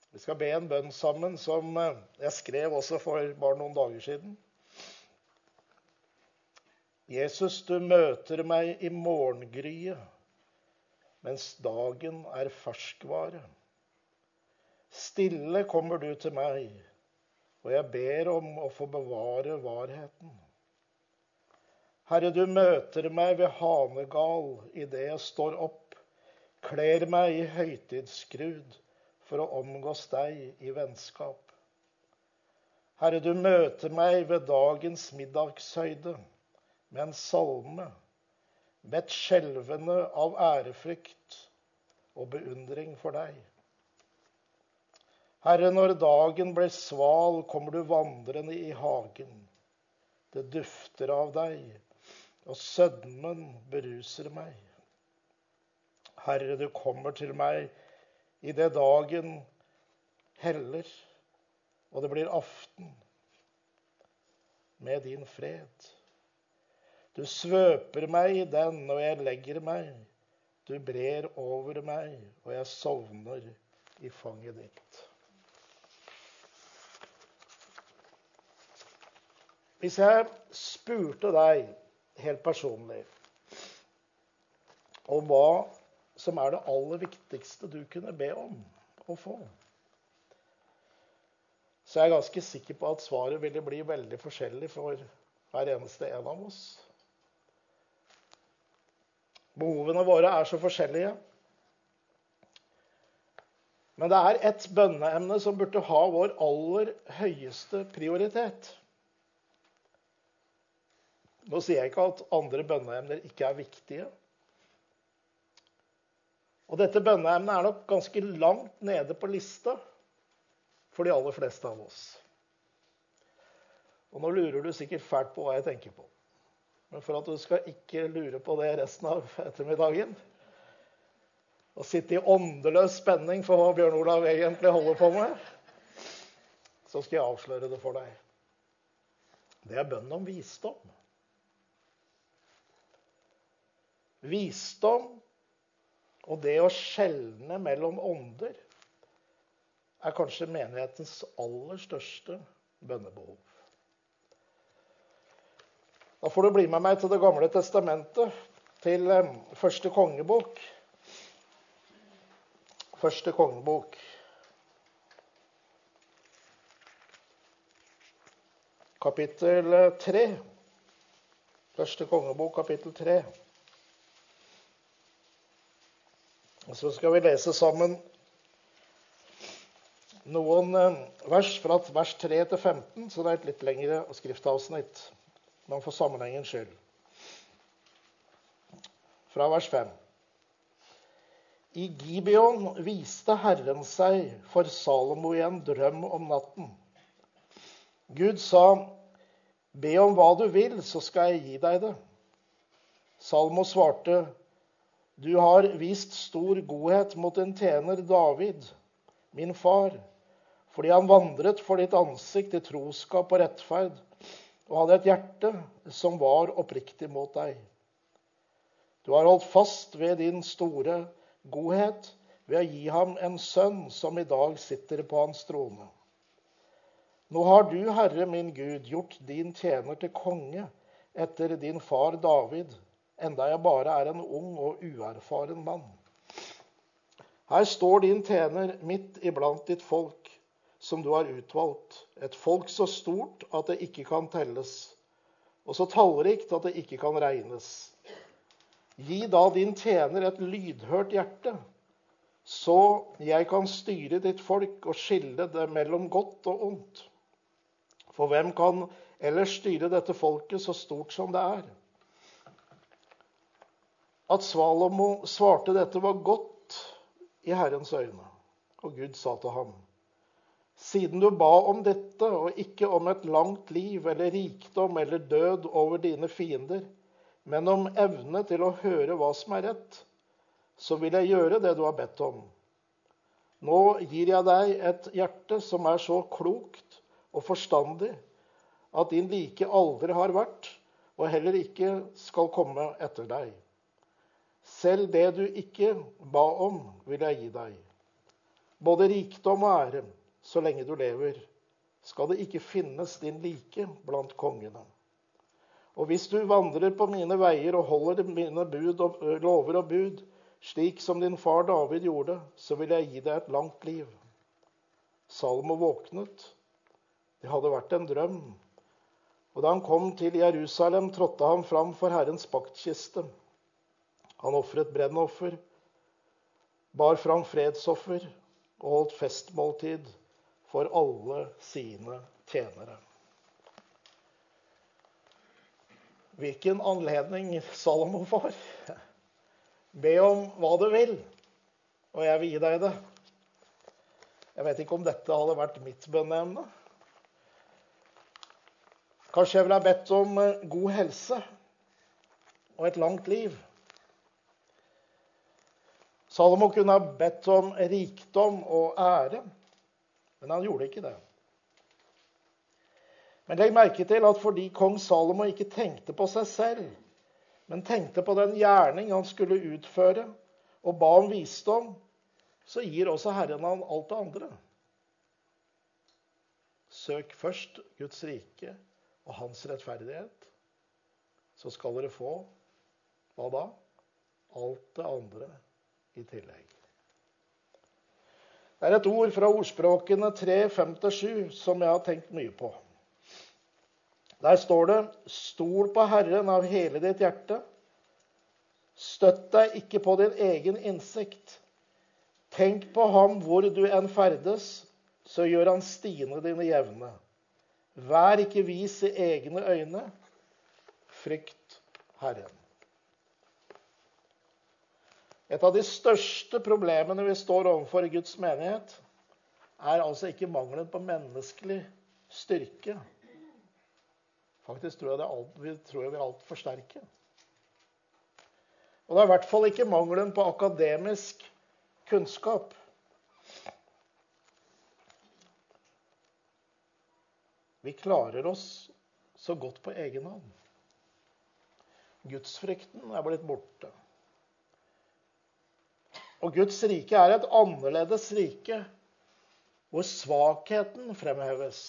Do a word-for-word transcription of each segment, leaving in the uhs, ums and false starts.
Vi skal be en bønn sammen som jeg skrev også for bare noen dager siden. Jesus, du møter meg i morgengryet, mens dagen er ferskvare. Stille kommer du til meg, og jeg ber om å få bevare varheten. Herre, du møter meg ved hanegal i det jeg står opp, kler meg i høytidsskrud for å omgås deg i vennskap. Herre, du møter meg ved dagens middagshøyde med en salme, bedt skjelvende av ærefrykt og beundring for deg. Herre, når dagen blir sval, kommer du vandrende i hagen. Det dufter av deg, og sødmen beruser meg. Herre, du kommer til meg i det dagen heller, og det blir aften med din fred. Du svøper meg i den, og jeg legger meg. Du brer over meg, og jeg sovner i fanget ditt. Hvis jeg spurte deg helt personlig om hva som er det aller viktigste du kunne be om å få, så er jeg ganske sikker på at svaret ville bli veldig forskjellig for hver eneste en av oss. Behovene våre er så forskjellige. Men det er et bønneemne som burde ha vår aller høyeste prioritet. Nå sier jeg ikke at andre bønneemner ikke er viktige. Og dette bønneemnet er nok ganske langt nede på lista for de aller fleste av oss. Og nå lurer du sikkert fælt på hva jeg tenker på. Men for at du skal ikke lure på det resten av ettermiddagen, og sitte i åndeløs spenning for hva Bjørn Olav egentlig holder på med, så skal jeg avsløre det for deg. Det er bønnen om visdom. Visdom og det å skjelne mellom ånder er kanskje menighetens aller største bønnebehov. Da får du bli med meg til det gamle testamentet, til første kongebok. Første kongebok. Kapittel tre. Første kongebok, kapittel tre. Og så skal vi lese sammen noen vers fra vers tre til femten, så det er et litt lengre skriftavsnitt, men for sammenhengens skyld. Fra vers fem. I Gibeon viste Herren seg for Salomo i en drøm om natten. Gud sa, be om hva du vil, så skal jeg gi deg det. Salomo svarte, du har vist stor godhet mot din tjener David, min far, fordi han vandret for ditt ansikt i troskap og rettferd, og hadde et hjerte som var oppriktig mot deg. Du har holdt fast ved din store godhet ved å gi ham en sønn som i dag sitter på hans trone. Nå har du, Herre min Gud, gjort din tjener til konge etter din far David, enda jeg bare er en ung og uerfaren mann. Her står din tjener midt iblant ditt folk, som du har utvalgt, et folk så stort at det ikke kan telles, og så tallrikt at det ikke kan regnes. Gi da din tjener et lydhørt hjerte, så jeg kan styre ditt folk og skille det mellom godt og ondt. For hvem kan ellers styre dette folket så stort som det er? At Salomo svarte dette var godt i Herrens øyne, og Gud sa til ham, siden du ba om dette, og ikke om et langt liv, eller rikdom, eller død over dine fiender, men om evne til å høre hva som er rett, så vil jeg gjøre det du har bedt om. Nå gir jeg deg et hjerte som er så klokt og forstandig, at din like aldri har vært, og heller ikke skal komme etter deg. Selv det du ikke ba om, vil jeg gi deg. både rikdom og ære, så lenge du lever, skal det ikke finnes din like blant kongene. Og hvis du vandrer på mine veier og holder mine bud og, lover og bud, slik som din far David gjorde, så vil jeg gi deg et langt liv. Salomo våknet. Det hadde vært en drøm. Og da han kom til Jerusalem, trådte han fram for Herrens paktkiste. Han offret brennoffer, bar fram fredsoffer og holdt festmåltid for alle sine tjenere. Hvilken anledning Salomo får. Be om hva du vil, og jeg vil gi deg det. Jeg vet ikke om dette hadde vært mitt bønneemne. Kanskje jeg ville ha bedt om god helse og et langt liv. Salomo kunne ha bedt om rikdom og ære, men han gjorde ikke det. Men legg merke til at fordi kong Salomo ikke tenkte på seg selv, men tenkte på den gjerning han skulle utføre, og ba om visdom, så gir også Herren han alt det andre. Søk først Guds rike og hans rettferdighet, så skal dere få, hva da? Alt det andre i tillegg. Det er et ord fra ordspråkene tre fem til sju som jeg har tenkt mye på. Der står det, stol på Herren av hele ditt hjerte. Støtt deg ikke på din egen innsikt. Tenk på ham hvor du enn ferdes, så gjør han stiene dine jevne. Vær ikke vis i egne øyne. Frykt Herren. Et av de største problemene vi står overfor i Guds menighet, er altså ikke mangelen på menneskelig styrke. Faktisk tror jeg det er alt, vi tror jeg vi er alt for sterke. Og det er i hvert fall ikke mangelen på akademisk kunnskap. Vi klarer oss så godt på egen hånd. Gudsfrykten er blitt borte. Og Guds rike er et annerledes rike, hvor svakheten fremheves.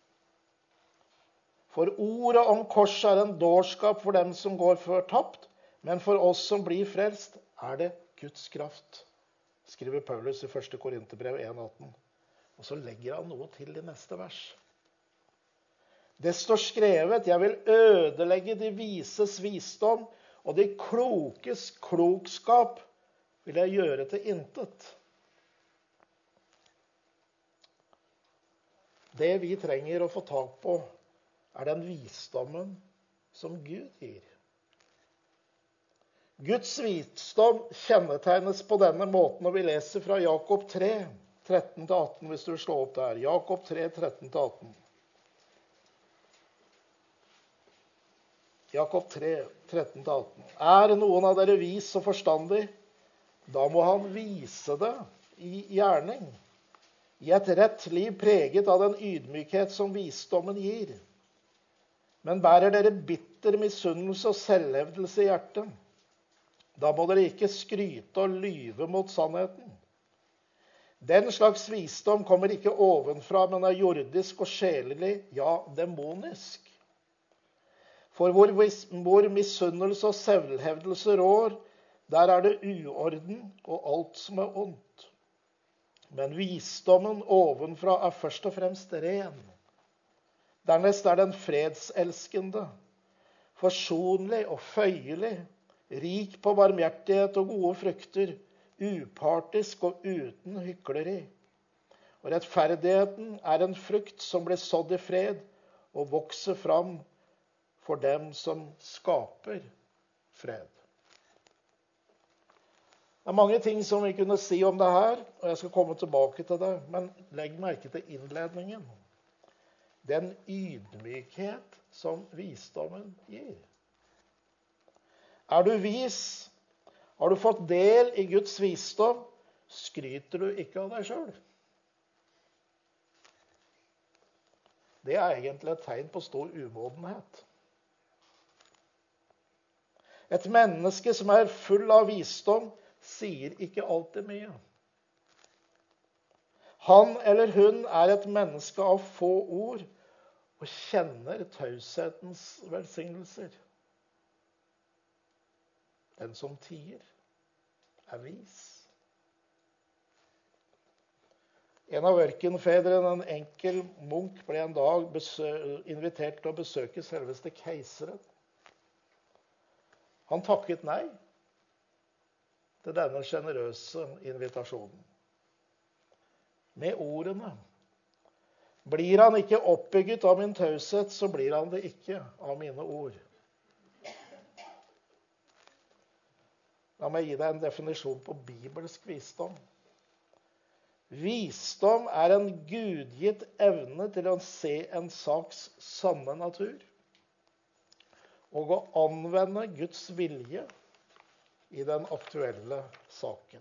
For ordet om korset er en dårskap for dem som går fortapt, men for oss som blir frelst, er det Guds kraft, skriver Paulus i første Korinterbrev en atten. Og så legger han noe til i neste vers. Det står skrevet, jeg vil ødelegge de vises visdom, og de klokes klokskap vil jeg gjøre til intet. Det vi trenger å få tak på, er den visdommen som Gud gir. Guds visdom kjennetegnes på denne måten, og vi leser fra Jakob tre, tretten til atten, hvis du slår opp der. Jakob tre, tretten til atten. Jakob tre, tretten til atten. Er noen av dere vis og forstandig? Da må han vise det i gjerning, i et rett liv preget av den ydmykhet som visdommen gir. Men bærer dere bitter misunnelse og selvhevdelse i hjertet, da må dere ikke skryte og lyve mot sannheten. Den slags visdom kommer ikke ovenfra, men er jordisk og sjelelig, ja, demonisk. For hvor, hvor misunnelse og selvhevdelse rår, der er det uorden og alt som er ondt. Men visdommen ovenfra er først og fremst ren. Dernest er den fredselskende, forsonlig og føyelig, rik på barmhjertighet og gode frukter, upartisk og uten hykleri. Og rettferdigheten er en frukt som blir sådd i fred og vokser fram for dem som skaper fred. Det er mange ting som vi kunne si om det her, og jeg skal komme tilbake til det, men legg merke til innledningen. Den ydmykhet som visdommen gir. Er du vis? Har du fått del i Guds visdom? Skryter du ikke av deg selv? Det er egentlig et tegn på stor umodenhet. Et menneske som er full av visdom, sier ikke alltid mye. Han eller hun er et menneske av få ord og kjenner taushetens velsignelser. Den som tier, er vis. En av ørkenfedrene, en enkel munk, ble en dag invitert til å besøke selveste keiseren. Han takket nei til denne generøse invitasjonen. Med ordene: blir han ikke oppbygget av min taushet, så blir han det ikke av mine ord. La meg gi deg en definisjon på bibelsk visdom. Visdom er en gudgitt evne til å se en saks sanne natur og å anvende Guds vilje i den aktuelle saken.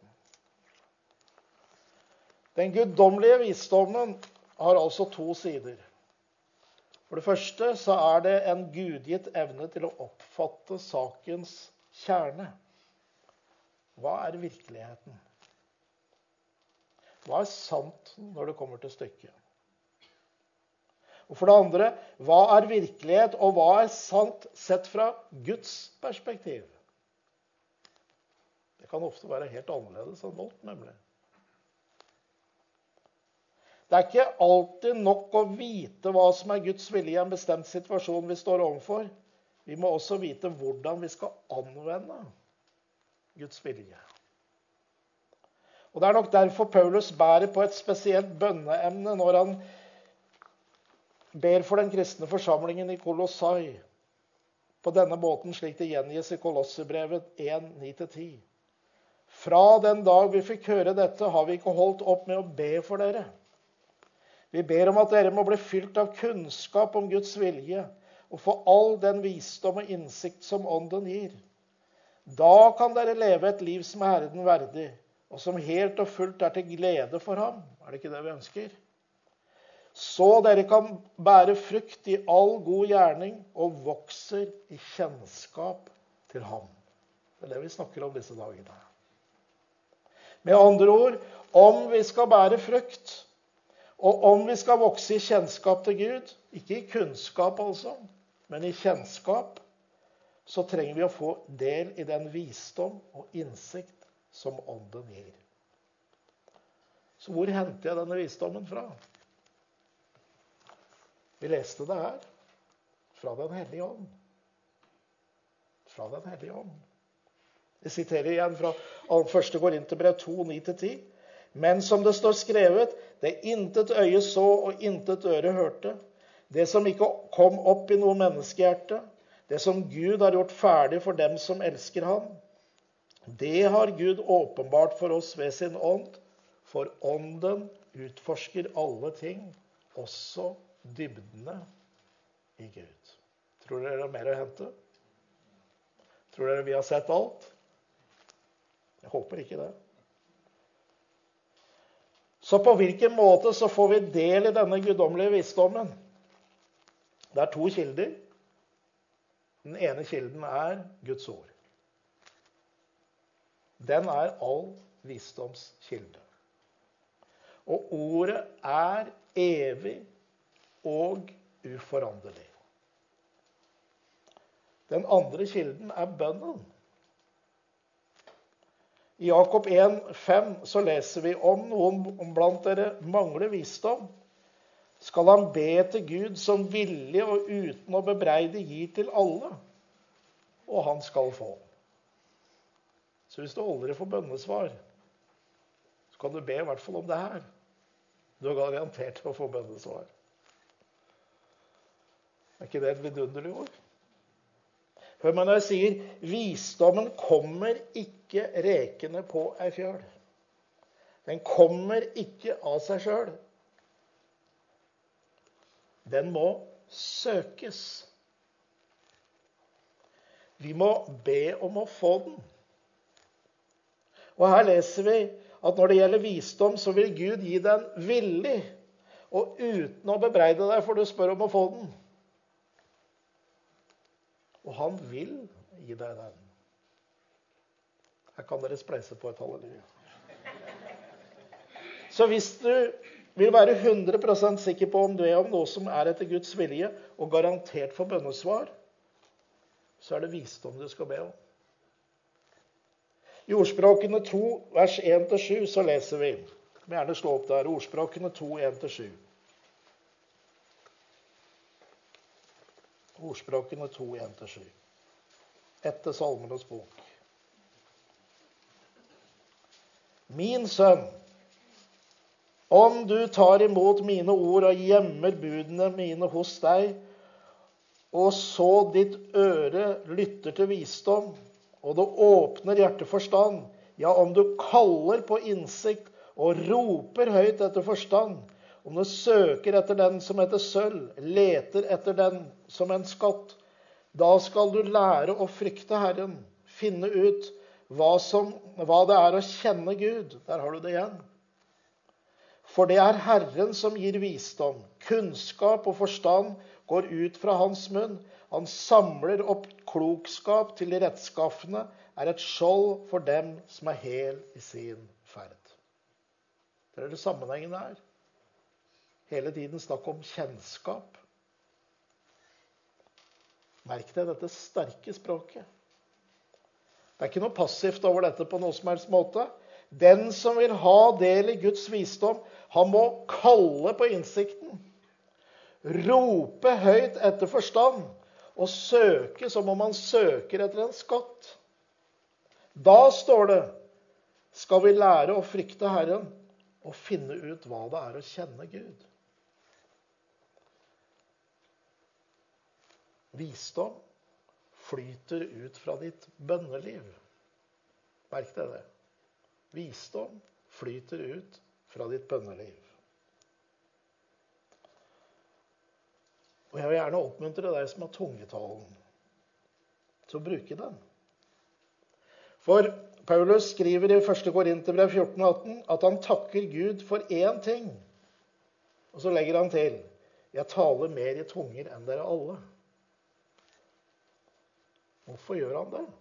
Den guddommelige visdommen har altså to sider. For det første så er det en gudgitt evne til å oppfatte sakens kjerne. Hva er virkeligheten? Hva er sant når det kommer til stykket? Og for det andre, hva er virkelighet, og hva er sant sett fra Guds perspektiv? Det kan ofte være helt annerledes enn vårt, nemlig. Det er ikke alltid nok å vite hva som er Guds vilje i en bestemt situasjon vi står overfor. Vi må også vite hvordan vi skal anvende Guds vilje. Og det er nok derfor Paulus bærer på et spesielt bønneemne når han ber for den kristne forsamlingen i Kolossai. På denne måten, slik det gjengis i Kolossebrevet en, ni til ti. Fra den dag vi fikk høre dette, har vi ikke holdt opp med å be for dere. Vi ber om at dere må bli fylt av kunnskap om Guds vilje, og få all den visdom og innsikt som ånden gir. Da kan dere leve et liv som er Herren verdig, og som helt og fullt er til glede for ham. Er det ikke det vi ønsker? Så dere kan bære frukt i all god gjerning, og vokser i kjennskap til ham. Det er det vi snakker om disse dagene. Med andre ord, om vi skal bære frukt, og om vi skal vokse i kjennskap til Gud, ikke i kunnskap altså, men i kjennskap, så trenger vi å få del i den visdom og innsikt som ånden gir. Så hvor henter jeg denne visdommen fra? Vi leste det her. Fra den hellige ånd. Fra den hellige ånd. Jeg siterer igjen fra første Korinterbrev to, ni til ti. Men som det står skrevet, det intet øye så og intet øre hørte, det som ikke kom opp i noe menneskehjerte, det som Gud har gjort ferdig for dem som elsker ham, det har Gud åpenbart for oss ved sin ånd, for ånden utforsker alle ting, også dybdene i Gud. Tror dere det er mer å hente? Tror dere vi har sett alt? Jeg håper ikke det. Så på hvilken måte så får vi del i denne guddommelige visdommen? Det er to kilder. Den ene kilden er Guds ord. Den er all visdomskilde. Og ordet er evig og uforanderlig. Den andre kilden er bønnen. I Jakob en, fem så leser vi om noen blant dere mangler visdom. Skal han be til Gud som villig og uten å bebreide gir til alle, og han skal få. Så hvis du aldri får bønnesvar, så kan du be i hvert fall om det her. Du er garantert til å få bønnesvar. Er ikke det et vidunderlig ord? Hør meg når jeg sier, visdommen kommer ikke rekende på ei fjøl. Den kommer ikke av seg selv. Den må søkes. Vi må be om å få den. Og her leser vi at når det gjelder visdom, så vil Gud gi den villig, og uten å bebreide deg, for du spør om å få den. Og han vil gi deg den. Her kan dere spleise på et halleluja. Så hvis du vil være hundre prosent sikker på om du er om noe som er etter Guds vilje, og garantert for bønnesvar, så er det visdom du skal be om. I Ordspråkene to, vers en til sju, så leser vi. Jeg vil gjerne slå opp der. Ordspråkene to, en til sju. Ordspråkene to, en til sju. Etter Salmenes bok. Min sønn, om du tar imot mine ord og gjemmer budene mine hos deg, og så ditt øre lytter til visdom, og det åpner hjerteforstand, ja, om du kaller på innsikt og roper høyt etter forstand, om du søker etter den som heter sølv, leter etter den som en skatt, da skal du lære å frykte Herren, finne ut hva, som, hva det er å kjenne Gud. Der har du det igjen. For det er Herren som gir visdom. Kunnskap og forstand går ut fra hans munn. Han samler opp klokskap til de rettskaffende, er et skjold for dem som er hel i sin ferd. Det er det sammenhengen her. Hele tiden snakk om kjennskap. Merk deg dette sterke språket. Det er ikke noe passivt over dette på noe som helst måte. Den som vil ha del i Guds visdom, han må kalle på innsikten, rope høyt etter forstand, og søke som om han søker etter en skatt. Da står det, skal vi lære å frykte Herren, og finne ut hva det er å kjenne Gud. Visdom flyter ut fra ditt bønneliv. Merk deg det. Visdom flyter ut fra ditt bønneliv. Og jeg vil gjerne oppmuntre deg som har tungetalen til å bruke den. For Paulus skriver i første Korinterbrev fjorten atten at han takker Gud for én ting. Og så legger han til, jeg taler mer i tunger enn dere alle. Hvorfor gjør han det?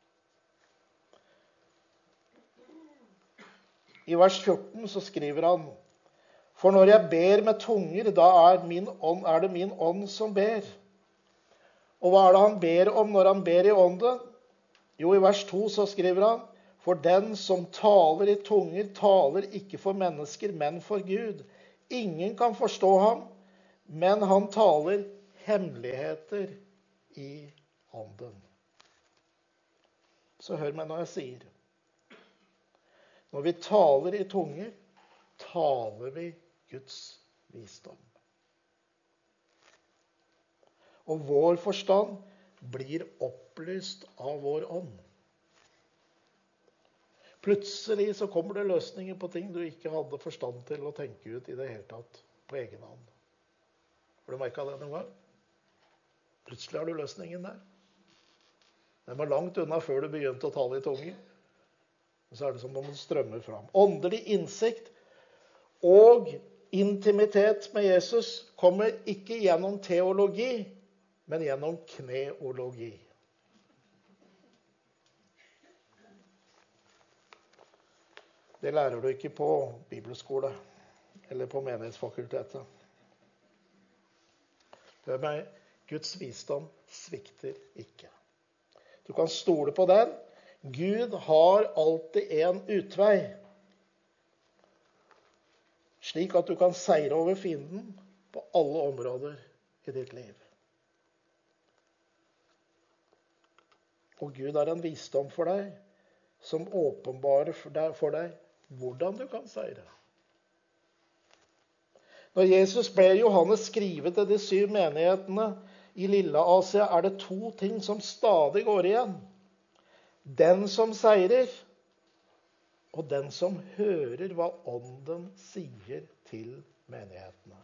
I vers fjorten så skriver han, for når jeg ber med tunger, da er, min ånd, er det min ånd som ber. Og hva er det han ber om når han ber i ånden? Jo, i vers to så skriver han, for den som taler i tunger, taler ikke for mennesker, men for Gud. Ingen kan forstå ham, men han taler hemmeligheter i ånden. Så hør meg når jeg sier, når vi taler i tunger, taler vi Guds visdom. Og vår forstand blir opplyst av vår ånd. Plutselig så kommer det løsninger på ting du ikke hadde forstand til å tenke ut i det hele tatt på egen hånd. Har du merket det noen gang? Plutselig har du løsningen der. Den var langt unna før du begynte å tale i tunger. Og så er det som om den strømmer fram. Åndelig innsikt og intimitet med Jesus kommer ikke gjennom teologi, men gjennom kneologi. Det lærer du ikke på bibelskole eller på menighetsfakultetet. Hør meg, Guds visdom svikter ikke. Du kan stole på den. Gud har alltid en utvei, slik at du kan seire over fienden på alle områder i ditt liv. Og Gud har en visdom for deg, som åpenbarer for deg hvordan du kan seire. Når Jesus ber Johannes skrive til de syv menighetene i Lille Asia, er det to ting som stadig går igjen. Den som seirer, og den som hører hva ånden sier til menighetene.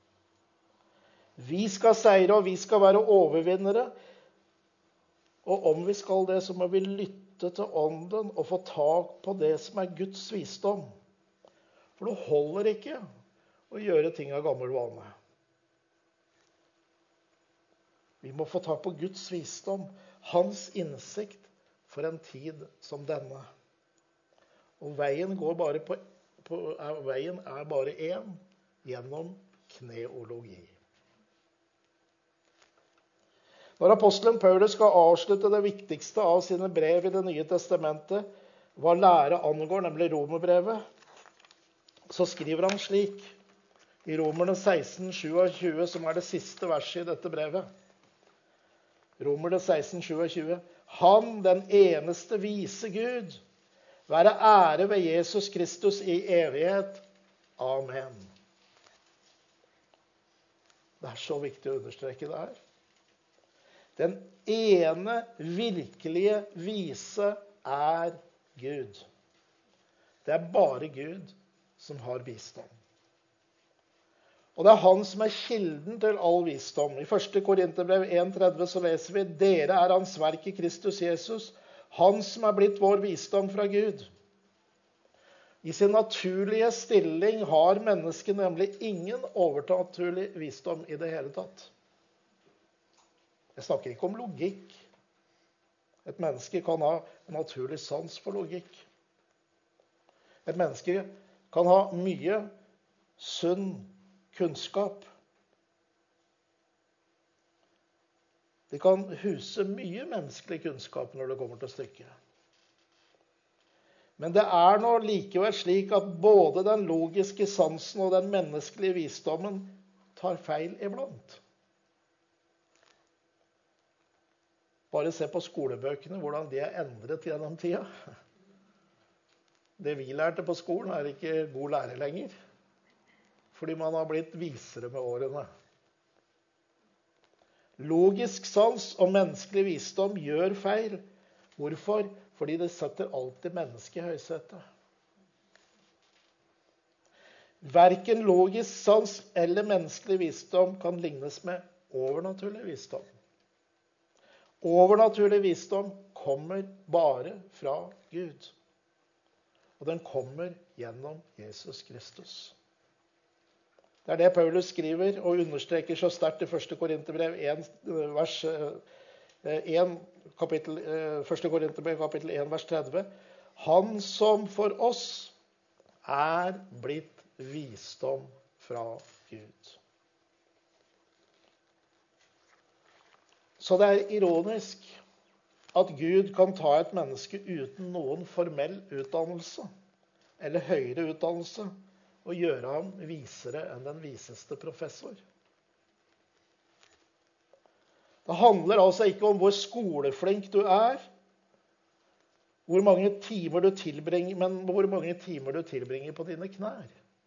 Vi skal seire, og vi skal være overvinnere. Og om vi skal det, så må vi lytte til ånden og få tak på det som er Guds visdom. For det holder ikke å gjøre ting av gammel vane. Vi må få tak på Guds visdom, hans innsikt for en tid som denne. Og veien går bare på, på, er, veien er bare én, gjennom kneologi. Når apostelen Paulus skal avslutte det viktigste av sine brev i det nye testamentet, hva lære angår, nemlig romerbrevet, så skriver han slik, i Romerne seksten tjuesju, som er det siste verset i dette brevet. Romerne seksten tjuesju. Han, den eneste vise Gud, være ære ved Jesus Kristus i evighet. Amen. Det er så viktig å understreke det her. Den ene virkelige vise er Gud. Det er bare Gud som har visdom. Og det er han som er kilden til all visdom. I første Korinterbrev en tretti så leser vi, dere er hans verk i Kristus Jesus, han som er blitt vår visdom fra Gud. I sin naturlige stilling har mennesket nemlig ingen overnaturlig visdom i det hele tatt. Jeg snakker ikke om logikk. Et menneske kan ha en naturlig sans for logikk. Et menneske kan ha mye sunn kunnskap. De kan huse mye menneskelig kunnskap når det kommer til stykket. Men det er nå likevel slik at både den logiske sansen og den menneskelige visdommen tar feil iblant. Bare se på skolebøkene, hvordan de er endret gjennom tida. Det vi lærte på skolen er ikke god lærer lenger, fordi man har blitt visere med årene. Logisk sans og menneskelig visdom gjør feil. Hvorfor? Fordi det setter alltid mennesket i høysetet. Hverken logisk sans eller menneskelig visdom kan lignes med overnaturlig visdom. Overnaturlig visdom kommer bare fra Gud. Og den kommer gjennom Jesus Kristus. Det er det Paulus skriver og understreker så sterkt i første Korinterbrev en, vers en, kapittel, første Korinterbrev kapittel en, vers tretti. Han som for oss er blitt visdom fra Gud. Så det er ironisk at Gud kan ta et menneske uten noen formell utdannelse eller høyere utdannelse og gjøre ham visere enn den viseste professor. Det handler altså ikke om hvor skoleflink du er, hvor mange timer du tilbringer, men hvor mange timer du tilbringer på dine knær.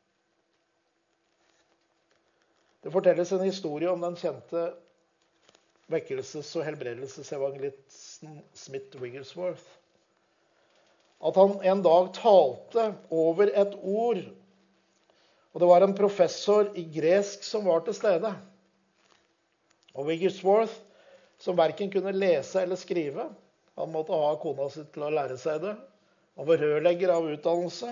Det fortelles en historie om den kjente vekkelses- og helbredelsesevangelisten Smith Wigglesworth. At han en dag talte over et ord, og det var en professor i gresk som var til stede. Og Wigglesworth, som hverken kunne lese eller skrive, han måtte ha kona sitt til å lære seg det, han var rørlegger av utdannelse.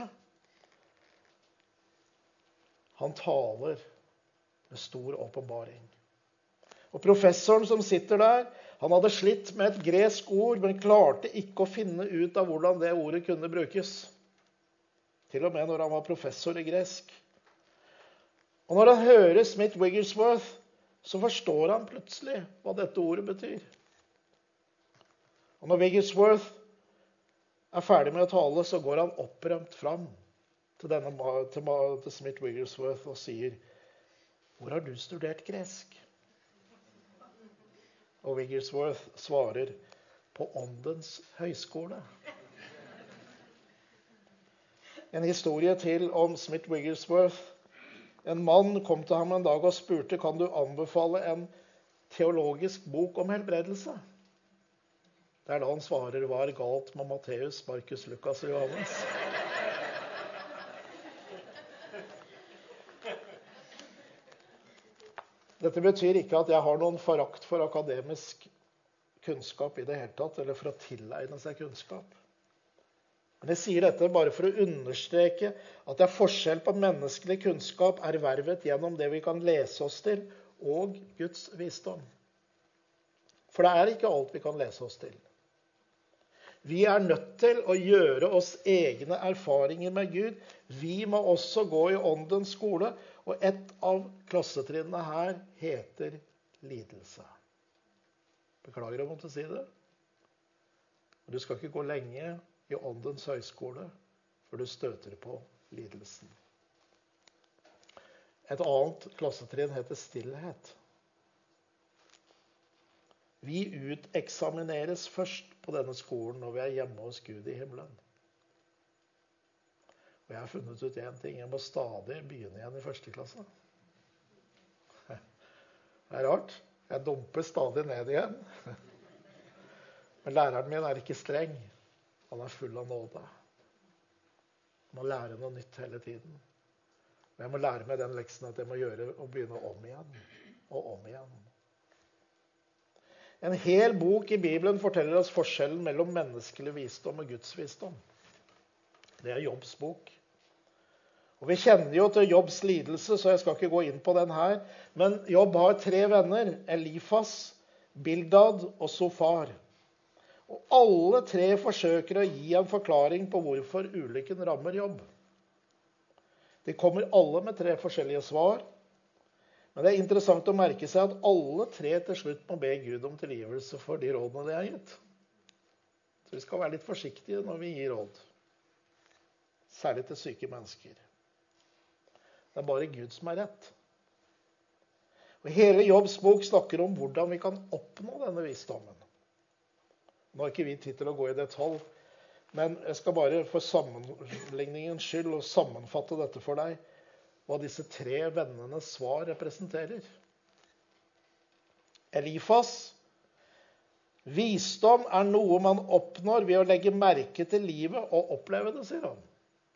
Han taler med stor åpenbaring. Og professoren som sitter der, han hadde slitt med et gresk ord, men klarte ikke å finne ut av hvordan det ordet kunne brukes. Til og med når han var professor i gresk. Og når han hører Smith Wigglesworth, så forstår han plutselig hva dette ordet betyr. Og når Wigglesworth er ferdig med å tale, så går han opprømt fram til, denne, til, til Smith Wigglesworth og sier, hvor har du studert gresk? Og Wigglesworth svarer, på Åndens høyskole. En historie til om Smith Wigglesworth. En mann kom til ham en dag og spurte, kan du anbefale en teologisk bok om helbredelse? Det er da han svarer, hva er galt med Matteus, Markus, Lukas og Johannes? Dette betyr ikke at jeg har noen forakt for akademisk kunnskap i det hele tatt, eller for å tilegne seg kunnskap. Men jeg sier dette bare for å understreke at det er forskjell på menneskelig kunnskap ervervet gjennom det vi kan lese oss til, og Guds visdom. For det er ikke alt vi kan lese oss til. Vi er nødt til å gjøre oss egne erfaringer med Gud. Vi må også gå i åndens skole, og et av klassetrinnene her heter lidelse. Beklager å måtte si det. Du skal ikke gå lenge i åndens høyskole før du støter på lidelsen. Et annet klassetrinn heter stillhet. Vi uteksamineres først på denne skolen når vi er hjemme hos Gud i himmelen. Og jeg har funnet ut en ting. Jeg må stadig begynne igjen i første klasse. Det er rart. Jeg dumper stadig ned igjen. Men læreren min er ikke streng. Han er full av nåde. Jeg må lære noe nytt hele tiden. Men jeg må lære meg den leksen at jeg må gjøre og begynne om igjen. Og om igjen. En hel bok i Bibelen forteller oss forskjellen mellom menneskelig visdom og Guds visdom. Det er Jobbs bok. Og vi kjenner jo til Jobbs lidelse, så jeg skal ikke gå inn på den her. Men Jobb har tre venner, Elifas, Bildad og Sofar. Og alle tre forsøker å gi en forklaring på hvorfor ulykken rammer Jobb. De kommer alle med tre forskjellige svar. Men det er interessant å merke seg at alle tre til slutt må be Gud om tilgivelse for de rådene de har gitt. Så vi skal være litt forsiktige når vi gir råd. Særlig til syke mennesker. Det er bare Gud som er rett. Og hele Jobbs bok snakker om hvordan vi kan oppnå denne visdommen. Nå har ikke vi tid til å gå i detalj, men jeg skal bare for sammenligningens skyld og sammenfatte dette for deg, hva disse tre vennenes svar representerer. Elifas: visdom er noe man oppnår ved å legge merke til livet og oppleve det, sier han.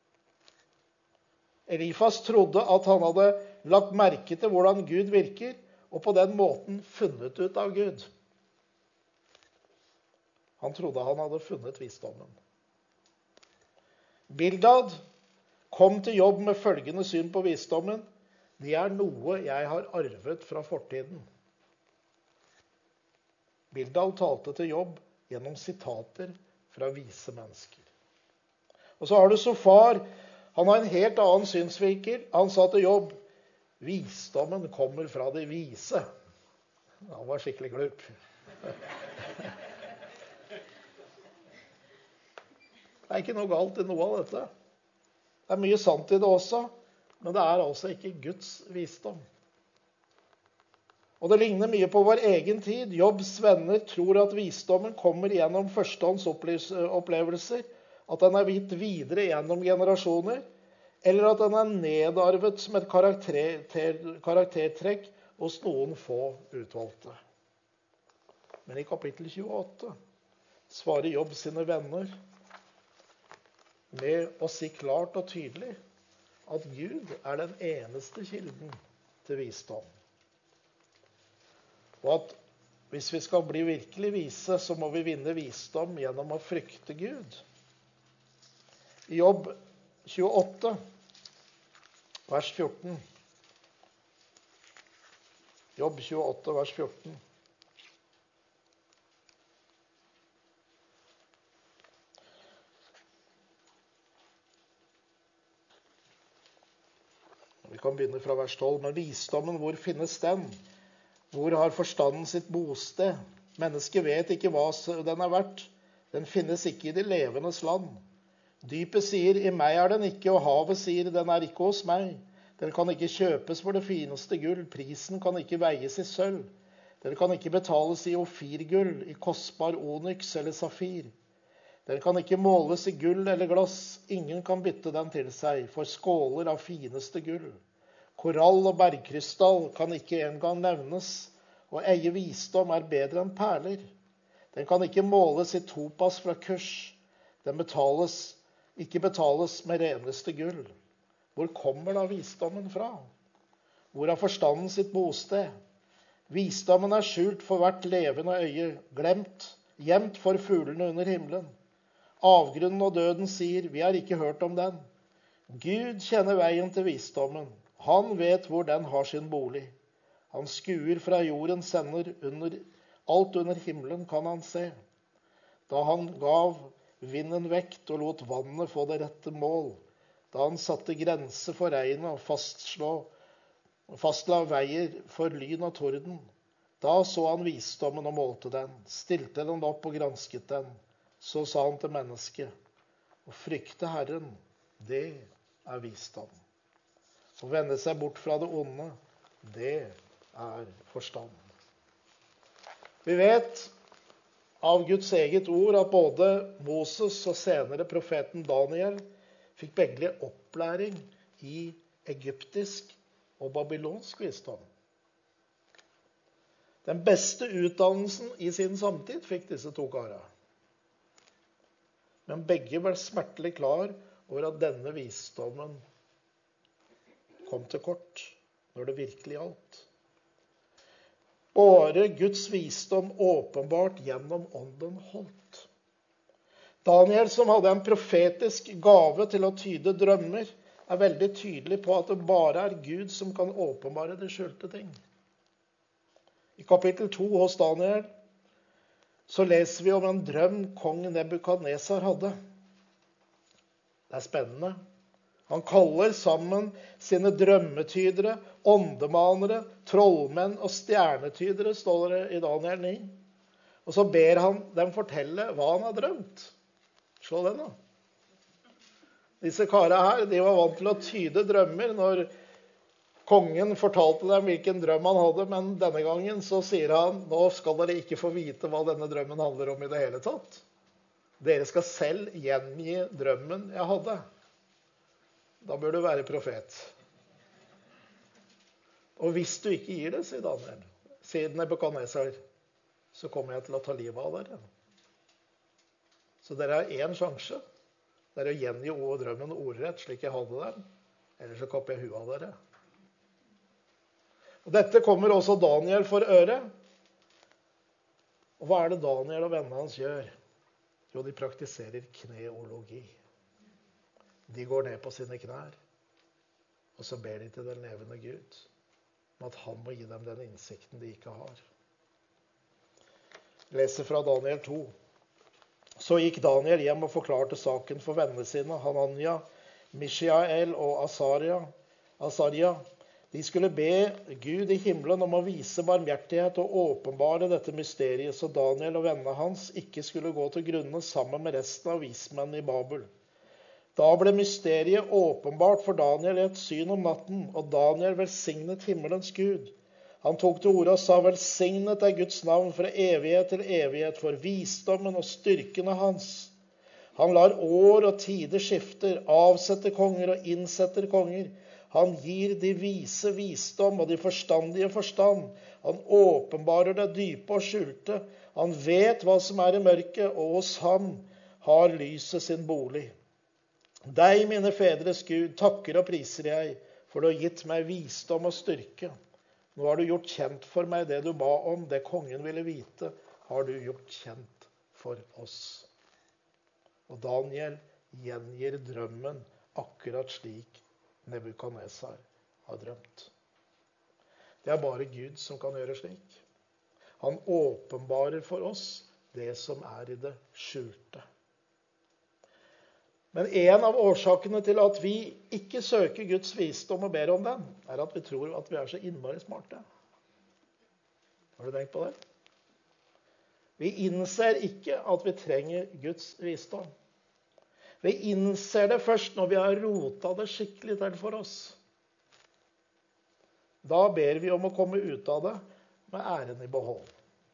Elifas trodde at han hadde lagt merke til hvordan Gud virker, og på den måten funnet ut av Gud. Han trodde han hadde funnet visdommen. Bildad kom til Jobb med følgende syn på visdommen: det er noe jeg har arvet fra fortiden. Bildad talte til Jobb gjennom sitater fra vise mennesker. Og så har du Sofar. Han har en helt annen synsvinkel. Han sa til Jobb: visdommen kommer fra de vise. Han var skikkelig glup. Det er ikke noe galt i noe av dette. Det er mye sant i det også, men det er altså ikke Guds visdom. Og det ligner mye på vår egen tid. Jobbs venner tror at visdommen kommer gjennom førstehånds opplevelser, at den er gitt videre gjennom generasjoner, eller at den er nedarvet som et karakter, karaktertrekk hos noen få utvalgte. Men i kapittel tjueåtte svarer Jobb sine venner med å si klart og tydelig at Gud er den eneste kilden til visdom. Og at hvis vi skal bli virkelig vise, så må vi vinne visdom gjennom å frykte Gud. I Jobb tjueåtte, vers fjorten. Jobb tjueåtte, vers fjorten. Vi kan begynne fra vers tolv. Men visdommen, hvor finnes den? Hvor har forstanden sitt bosted? Mennesket vet ikke hva den er verdt. Den finnes ikke i de levendes land. Dypet sier, i meg er den ikke, og havet sier, den er ikke hos meg. Den kan ikke kjøpes for det fineste gull. Prisen kan ikke veies i sølv. Den kan ikke betales i ofirgull, i kostbar onyx eller safir. Den kan ikke måles i gull eller glass. Ingen kan bytte den til seg, for skåler av fineste gull. Korall og bergkrystall kan ikke engang nevnes, og eie visdom er bedre enn perler. Den kan ikke måles i topas fra kurs. Den betales, ikke betales med reneste gull. Hvor kommer da visdommen fra? Hvor har forstanden sitt bosted? Visdommen er skjult for hvert levende øye, glemt, gjemt for fuglene under himmelen. Avgrunnen og døden sier, vi har ikke hørt om den. Gud kjenner veien til visdommen. Han vet hvor den har sin bolig. Han skuer fra jorden sender under, alt under himmelen kan han se. Da han gav vinden vekt og lot vannet få det rette mål. Da han satte grenser for regnet og fastslå, fastla veier for lyn og torden. Da så han visdommen og målte den, stilte den opp og gransket den. Så sa han til mennesket, å frykte Herren, det er visdom. Å vende seg bort fra det onde, det er forstand. Vi vet av Guds eget ord at både Moses og senere profeten Daniel fikk begge opplæring i egyptisk og babylonsk visdom. Den beste utdannelsen i sin samtid fikk disse to karene. Men begge var smertelig klar over at denne visdommen kom til kort når det virkelig gjaldt. Bare Guds visdom åpenbart gjennom ånden holdt. Daniel, som hadde en profetisk gave til å tyde drømmer, er veldig tydelig på at det bare er Gud som kan åpenbare de skjulte ting. I kapittel to hos Daniel så leser vi om en drøm kong Nebukadnesar hadde. Det er spennende. Han kaller sammen sine drømmetydere, åndemanere, trollmenn og stjernetydere, står det i Daniel ni. Og så ber han dem fortelle hva han har drømt. Slå den da. Disse karene her, de var vant til å tyde drømmer når kongen fortalte dem hvilken drøm han hadde, men denne gangen så sier han, nå skal dere ikke få vite hva denne drømmen handler om i det hele tatt. Dere skal selv gjengi drømmen jeg hadde. Da bør du være profet. Og hvis du ikke gir det, sier Daniel, sier Nebukadnesar, så kommer jeg til å ta livet av dere. Så dere har en sjanse. Det er å gjengi drømmen ordrett slik jeg hadde den, eller så kapper jeg huet av dere. Og dette kommer også Daniel for øre. Og hva er det Daniel og vennene hans gjør? Jo, de praktiserer kneologi. De går ned på sine knær, og så ber de til den levende Gud om at han må gi dem den innsikten de ikke har. Jeg leser fra Daniel to. Så gikk Daniel hjem og forklarte saken for vennene sine, Hanania, Mishael og Asaria. Asaria. De skulle be Gud i himmelen om å vise barmhjertighet og åpenbare dette mysteriet, så Daniel og vennene hans ikke skulle gå til grunne sammen med resten av vismennene i Babel. Da ble mysteriet åpenbart for Daniel i et syn om natten, og Daniel velsignet himmelens Gud. Han tok til orde og sa, velsignet er Guds navn fra evighet til evighet, for visdommen og styrken av hans. Han lar år og tider skifter, avsetter konger og innsetter konger. Han gir de vise visdom og de forstandige forstand. Han åpenbarer det dype og skjulte. Han vet hva som er i mørket, og hos ham har lyset sin bolig. Deg, mine fedres Gud, takker og priser jeg, for du har gitt meg visdom og styrke. Nå har du gjort kjent for meg det du ba om, det kongen ville vite, har du gjort kjent for oss. Og Daniel gjengir drømmen akkurat slik Nebukadnesar har drømt. Det er bare Gud som kan gjøre slik. Han åpenbarer for oss det som er i det skjulte. Men en av årsakene til at vi ikke søker Guds visdom og ber om den, er at vi tror at vi er så innmari smarte. Har du tenkt på det? Vi innser ikke at vi trenger Guds visdom. Vi innser det først når vi har rotet det skikkelig til for oss. Da ber vi om å komme ut av det med æren i behold.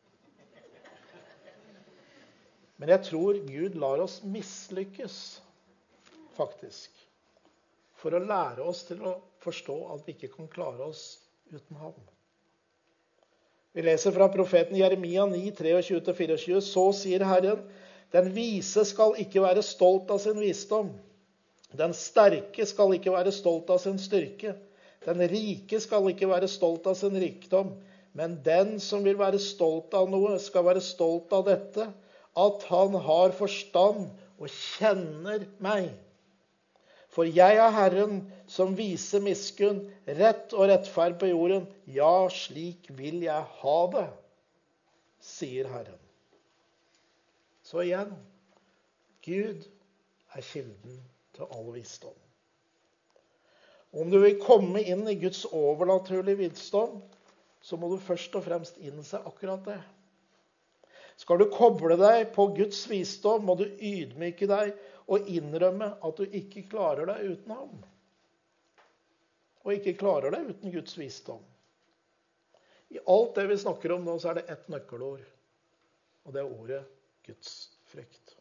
Men jeg tror Gud lar oss mislykkes, faktisk, for å lære oss til å forstå at vi ikke kan klare oss uten ham. Vi leser fra profeten Jeremia ni, tjuetre til tjuefire. Så sier Herren, den vise skal ikke være stolt av sin visdom. Den sterke skal ikke være stolt av sin styrke. Den rike skal ikke være stolt av sin rikdom. Men den som vil være stolt av noe, skal være stolt av dette, at han har forstand og kjenner meg. For jeg er Herren som viser miskunn, rett og rettferd på jorden. Ja, slik vil jeg ha det, sier Herren. Så igjen, Gud er kilden til all visdom. Om du vil komme inn i Guds overnaturlige visdom, så må du først og fremst innse akkurat det. Skal du koble deg på Guds visdom, må du ydmyke deg og innrømme at du ikke klarer deg uten ham. Og ikke klarer deg uten Guds visdom. I alt det vi snakker om nå, så er det ett nøkkelord. Og det er ordet Guds frykt.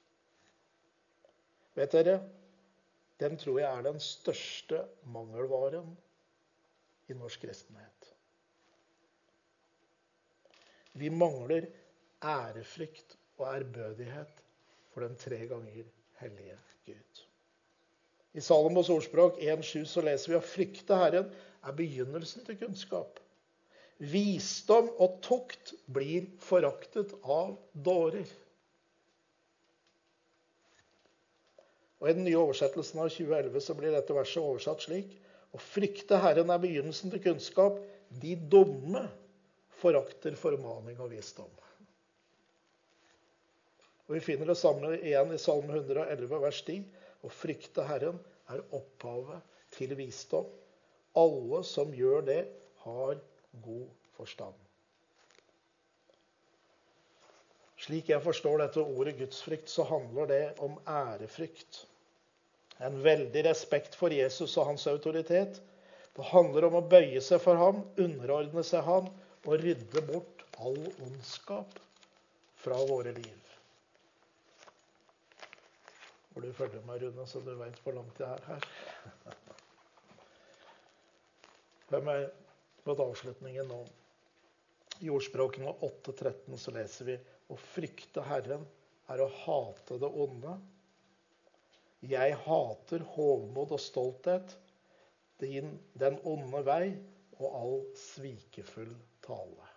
Vet dere, den tror jeg er den største mangelvaren i norsk kristenhet. Vi mangler ærefrykt og ærbødighet for den tre ganger hellige Gud. I Salomos ordspråk en sju så leser vi at frykte Herren er begynnelsen til kunnskap. Visdom og tukt blir foraktet av dårer. Og i den nye oversettelsen av tjue elleve så blir dette verset oversatt slik: Og frykte Herren er begynnelsen til kunnskap, de dumme forakter formaning og visdom. Og vi finner det samme igjen i Salme hundre og elleve vers ti. Og frykte Herren er opphavet til visdom. Alle som gjør det, har god forstand. Slik jeg forstår dette ordet gudsfrykt, så handler det om ærefrykt. En veldig respekt for Jesus og hans autoritet. Det handler om å bøye seg for ham, underordne seg ham og rydde bort all ondskap fra våre liv. Hvor du følger meg, Rune, så du vet hvor langt jeg er her. Hør meg på avslutningen nå. I ordspråkene åtte tretten så leser vi: Å frykte Herren er å hate det onde. Jeg hater hovmod og stolthet, din, den onde vei og all svikefull tale.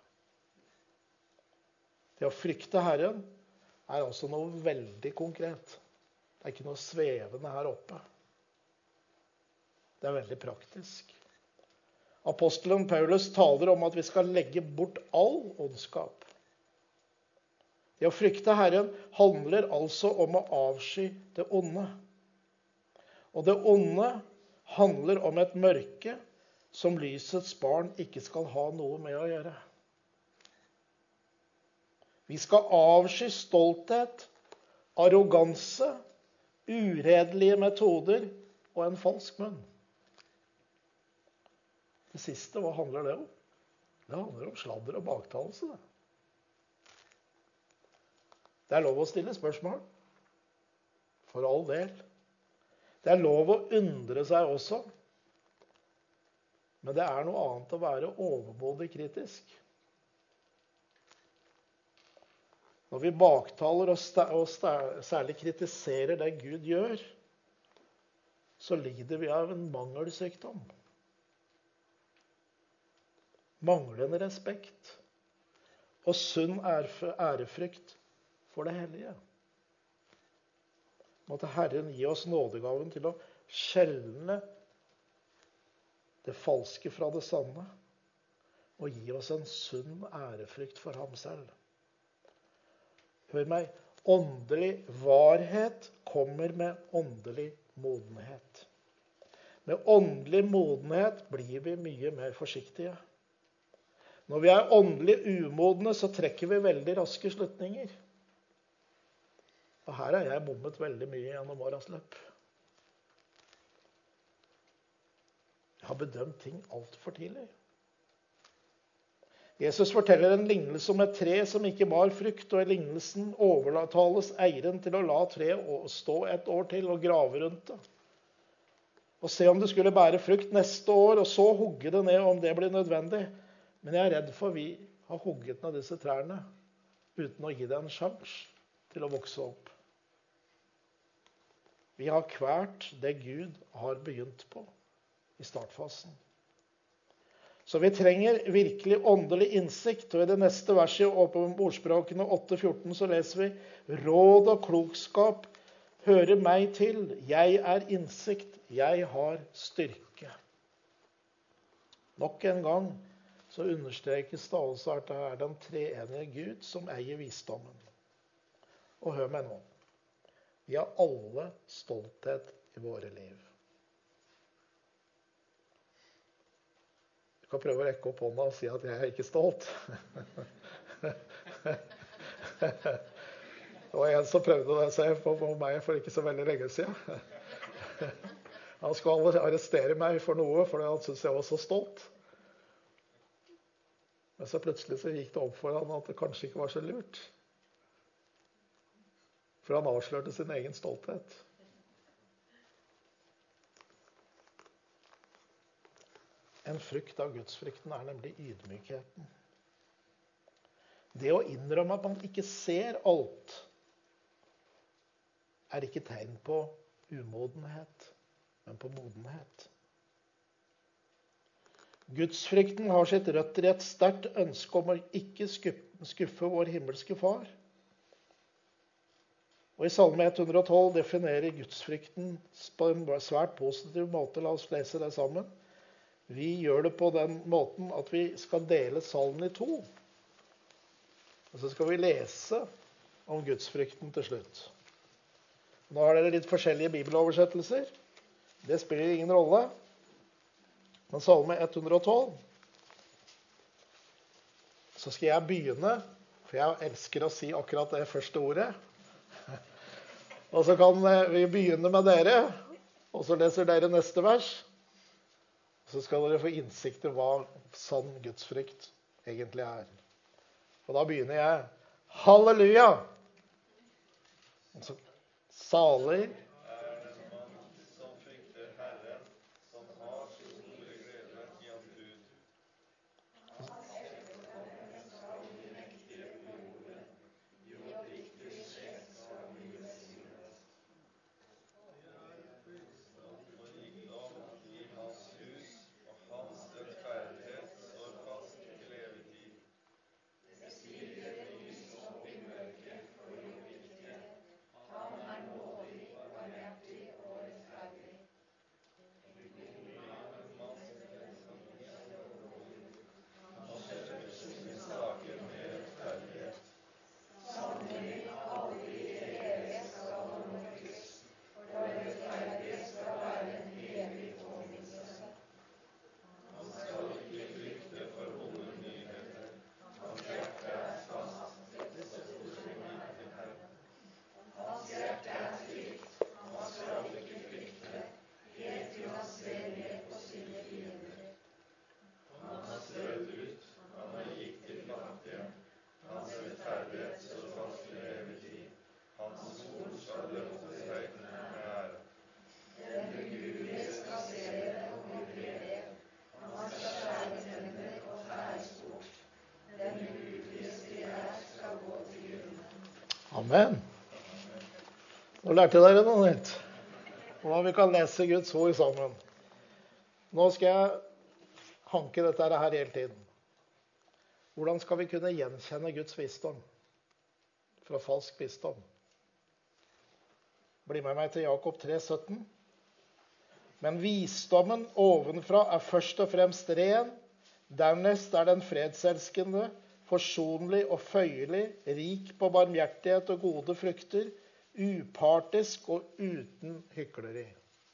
Det å frykte Herren er altså noe veldig konkret. Det er ikke noe svevende her oppe. Det er veldig praktisk. Apostelen Paulus taler om at vi skal legge bort all ondskap. Det å frykte Herren handler altså om å avsky det onde. Og det onde handler om et mørke som lysets barn ikke skal ha noe med å gjøre. Vi skal avsky stolthet, arroganse, uredelige metoder og en falsk munn. Det siste, hva handler det om? Det handler om sladder og baktalelse. Det er lov å stille spørsmål. For all del. Det er lov å undre seg også. Men det er noe annet å være overmodig kritisk. Når vi baktaler og, og særlig kritiserer det Gud gjør, så lider vi av en mangelsykdom. Manglende respekt og sunn ærefrykt for det hellige. Måtte Herren gi oss nådegaven til å skjelne det falske fra det sanne, og gi oss en sunn ærefrykt for ham selv. Hør meg, åndelig varhet kommer med åndelig modenhet. Med åndelig modenhet blir vi mye mer forsiktige. Når vi er åndelig umodne, så trekker vi veldig raske slutninger. Og her har jeg bommet veldig mye gjennom årets løp. Jeg har bedømt ting alt for tidlig. Jesus forteller en lignelse om et tre som ikke bar frukt, og i lignelsen overtales eieren til å la treet stå et år til og grave rundt det. Og se om det skulle bære frukt neste år, og så hugge det ned om det blir nødvendig. Men jeg er redd for vi har hugget ned disse trærne uten å gi det en sjans til å vokse opp. Vi har kvært det Gud har begynt på i startfasen. Så vi trenger virkelig åndelig innsikt, og i det neste verset i ordspråkene åtte fjorten så leser vi: Råd og klokskap hører meg til, jeg er innsikt, jeg har styrke. Nok en gang så understrekes det altså at det er den treenige Gud som eier visdommen. Og hør meg nå. Vi har alle stolthet i våre liv. Du kan prøve å rekke opp hånda og si at jeg er ikke stolt. Det var en som prøvde det seg på meg for ikke så veldig lenge siden. Han skulle arrestere meg for noe, for han syntes jeg var så stolt. Men så plutselig så gikk det opp for han at det kanskje ikke var så lurt. For han avslørte sin egen stolthet. En frukt av gudsfrykten er nemlig ydmykheten. Det å innrømme at man ikke ser alt, er ikke tegn på umodenhet, men på modenhet. Gudsfrykten har sitt røtter i et sterkt ønske om å ikke skuffe vår himmelske far. Og i Salme ett hundre og tolv definerer gudsfrykten på en svært positiv måte. La oss lese det sammen. Vi gjør det på den måten at vi skal dele salmen i to. Og så skal vi lese om gudsfrykten til slutt. Nå har dere litt forskjellige bibeloversettelser. Det spiller ingen rolle. Men Salme ett hundre og tolv, så skal jeg begynne, for jeg elsker å si akkurat det første ordet. Og så kan vi begynne med dere, og så leser dere neste vers. Så skal dere få innsikt i hva sann gudsfrykt egentlig er. Og da begynner jeg. Halleluja! Så, salig. Amen. Nå lærte dere noe nytt. Hvordan vi kan lese Guds ord sammen. Nå skal jeg hanke dette her hele tiden. Hvordan skal vi kunne gjenkjenne Guds visdom fra falsk visdom? Bli med meg til Jakob tre sytten. Men visdommen ovenfra er først og fremst ren, dernest er den fredselskende, forsonlig og føyelig, rik på barmhjertighet og gode frukter, upartisk og uten hykleri.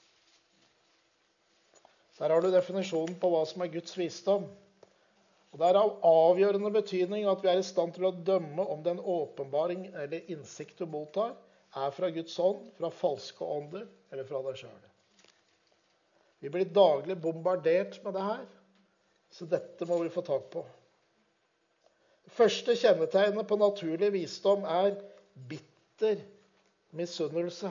Der har du definisjonen på hva som er Guds visdom. Og det er av avgjørende betydning at vi er i stand til å dømme om den åpenbaring eller innsikt du mottar, er fra Guds ånd, fra falske ånder eller fra deg selv. Vi blir daglig bombardert med det her, så dette må vi få tak på. Det første kjennetegnet på naturlig visdom er bitter misunnelse.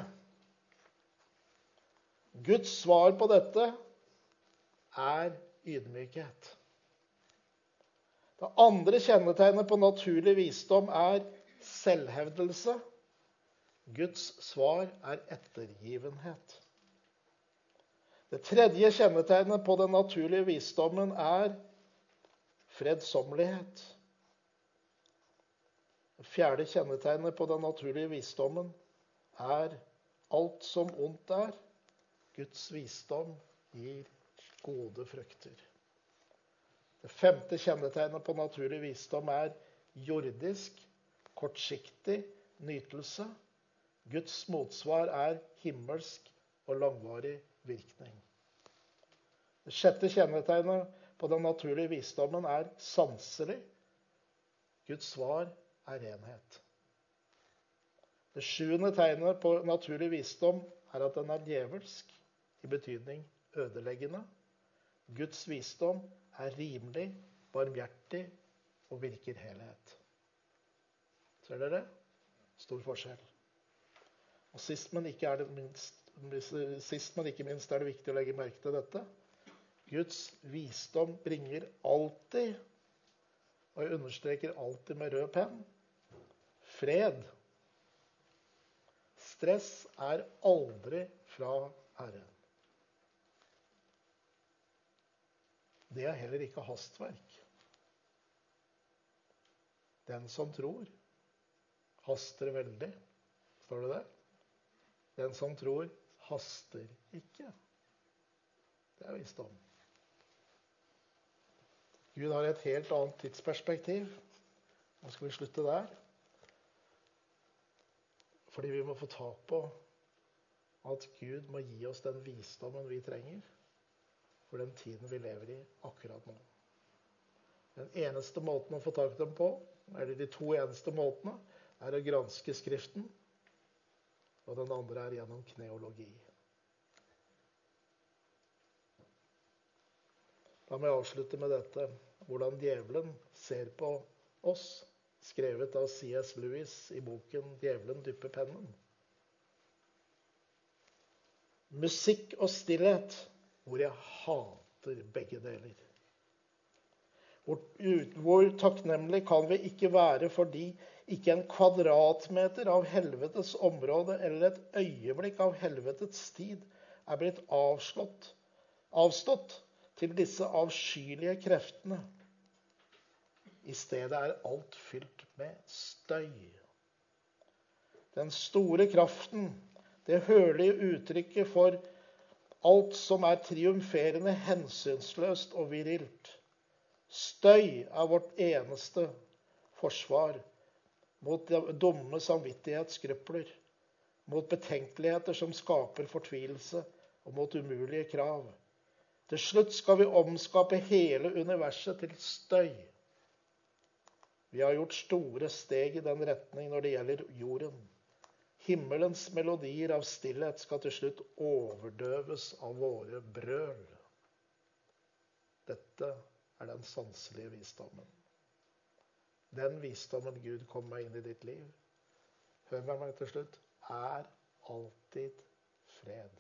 Guds svar på dette er ydmykhet. Det andre kjennetegnet på naturlig visdom er selvhevdelse. Guds svar er ettergivenhet. Det tredje kjennetegnet på den naturlige visdommen er fredsommelighet. Det fjerde kjennetegnet på den naturlige visdommen er alt som ondt er. Guds visdom gir gode frukter. Det femte kjennetegnet på naturlig visdom er jordisk, kortsiktig nytelse. Guds motsvar er himmelsk og langvarig virkning. Det sjette kjennetegnet på den naturlige visdommen er sanselig. Guds svar er renhet. Det sjuende tegnet på naturlig visdom er at den er djevelsk, i betydning ødeleggende. Guds visdom er rimelig, barmhjertig og virker helhet. Ser dere? Stor forskjell. Og sist, men ikke, er det minst, sist, men ikke minst er det viktig å legge merke til dette. Guds visdom bringer alltid, og jeg understreker alltid med rød penn, fred. Stress er aldri fra Herren. Det er heller ikke hastverk. Den som tror, haster veldig. Står det der? Den som tror, haster ikke. Det er visdom. Gud har et helt annet tidsperspektiv. Nå skal vi slutte der. Fordi vi må få tak på at Gud må gi oss den visdommen vi trenger for den tiden vi lever i akkurat nå. Den eneste måten å få tak på dem på, eller de to eneste måtene, er å granske Skriften, og den andre er gjennom kneologi. La meg avslutte med dette. Hvordan djevelen ser på oss, skrevet av C S Lewis i boken «Djevelen dypper pennen». Musikk og stillhet, hvor jeg hater begge deler. Hvor, hvor takknemlig kan vi ikke være fordi ikke en kvadratmeter av helvetes område eller et øyeblikk av helvetes tid er blitt avslått, avstått til disse avskyelige kreftene. I stedet er alt fylt med støy. Den store kraften, det hørlige uttrykket for alt som er triumferende, hensynsløst og virilt. Støy er vårt eneste forsvar mot dumme samvittighetsskrupler, mot betenkeligheter som skaper fortvilelse og mot umulige krav. Til slutt skal vi omskape hele universet til støy. Vi har gjort store steg i den retning når det gjelder jorden. Himmelens melodier av stillhet skal til slutt overdøves av våre brøl. Dette er den sanselige visdommen. Den visdommen Gud kom med inn i ditt liv, hør meg til slutt, er alltid fred.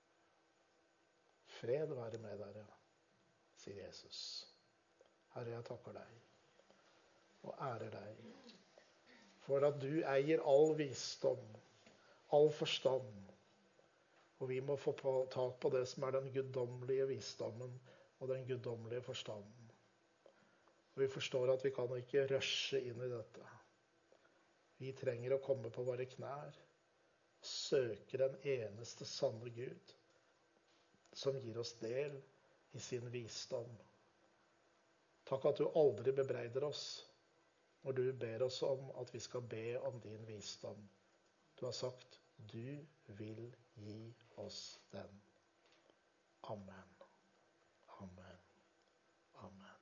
Fred være med dere, sier Jesus. Herre, jeg takker deg og ærer deg for at du eier all visdom, all forstand. Og vi må få tak på det som er den guddommelige visdommen og den guddommelige forstanden. Og vi forstår at vi kan ikke rushe inn i dette. Vi trenger å komme på våre knær, søke den eneste sanne Gud, som gir oss del i sin visdom. Takk at du aldri bebreider oss, når du ber oss om at vi skal be om din visdom. Du har sagt, du vil gi oss den. Amen. Amen. Amen.